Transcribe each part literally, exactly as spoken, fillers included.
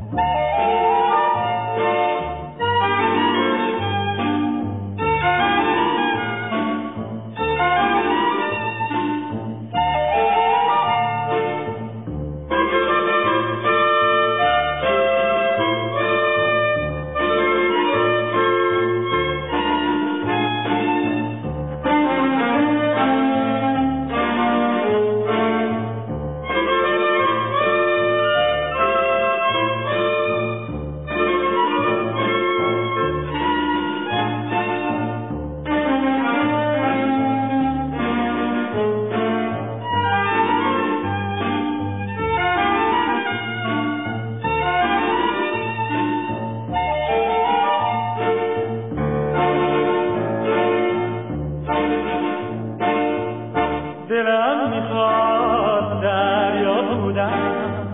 دلم میخواد دریا بودم،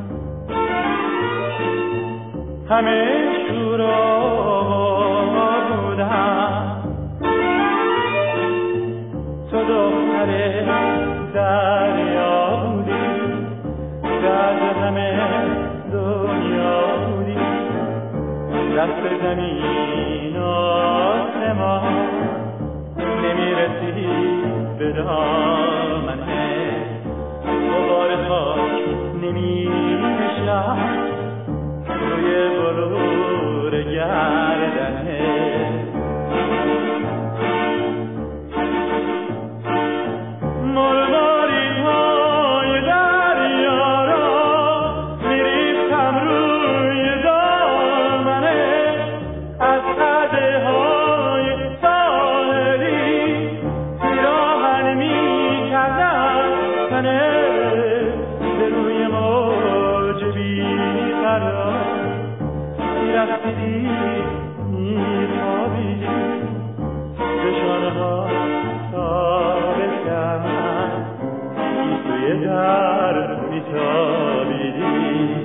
همه شورا بودم، تو دختر دریا بودی، درد همه دنیا بودی، دست زمین آسمان نمیرسی به دامنه، غبار خاک نمی نشست روی بلور گردنه. مرماری های دریا را میریختم روی دامنه، از قده های ساحلی پیراهن میکردم تنه، به روی موج بی‌قرار میرقصیدی میخوابیدی، به شانه‌ها تا به کمر توی در میتابیدی.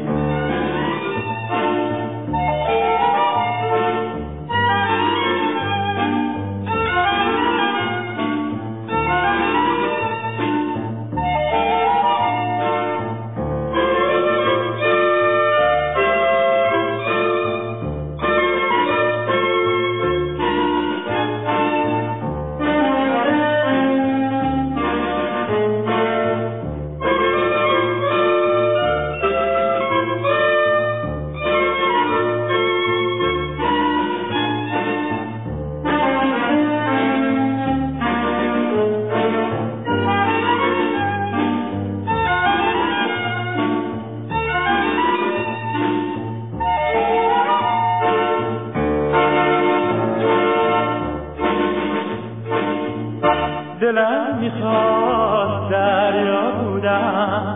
دلم میخواد دریا بودم،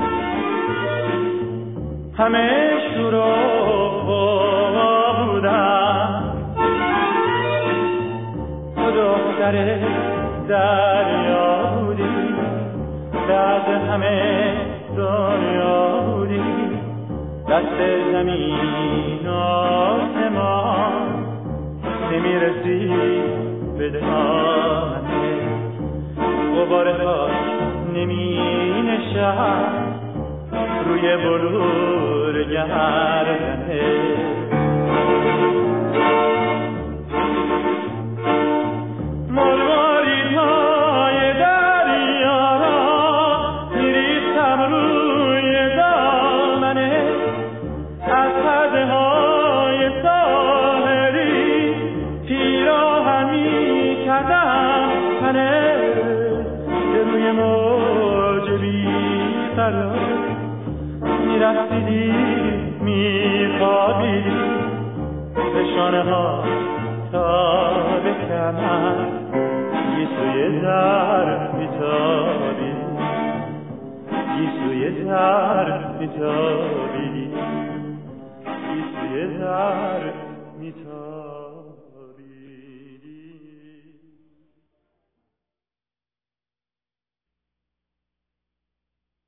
همه شورا بودم، تو دختر دریا بودی، درد همه دنیا بودی، دست زمین آسمان نمیرسی به دامنه، غبار خاک نمی نشست روی بلور گردنه. مرواری های دریا را میریختم روی دامنه، از قده های ساحلی پیراهن میکردم تنه، روی موج بی‌قرار میرقصیدی میخوابیدی، به شانه‌ها تا به کمر گیسوی در میتابیدی، گیسوی در میتابیدی، گیسوی در میتابیدی.